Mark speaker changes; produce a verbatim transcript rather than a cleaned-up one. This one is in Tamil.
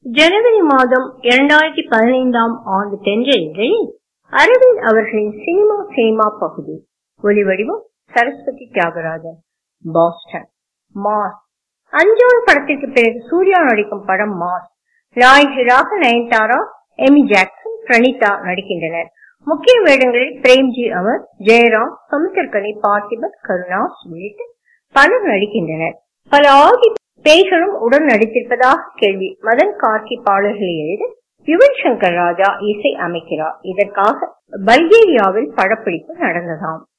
Speaker 1: ஜனவரி மாதம் இரண்டாயிரத்தி பதினைந்தாம் ஆண்டு தென்றலில் அரவிந்த் அவர்களின் சினிமா சினிமா பகுதி. ஒலிவடிவம் சரஸ்வதி தியாகராஜன், பாஸ்டன். மாஸ். அஞ்சான் படத்திற்கு பிறகு சூர்யா நடிக்கும் படம் மாஸ். நாயகிகளாக நயன்தாரா, எமி ஜாக்சன், பிரணீதா நடிக்கின்றனர். முக்கிய வேடங்களில் பிரேம்ஜி அமர், ஜெயராம், சமுத்திரக்கனி, பார்த்திபன், கருணாஸ் உள்ளிட்ட பலர் நடிக்கின்றனர். பல ஆதி பேய்களும் உடன் நடித்திருப்பதாக கேள்வி. மதன் கார்கி பாடல்களை எழுத யுவன் சங்கர் ராஜா இசை அமைக்கிறார். இதற்காக பல்கேரியாவில் படப்பிடிப்பு நடந்ததாம்.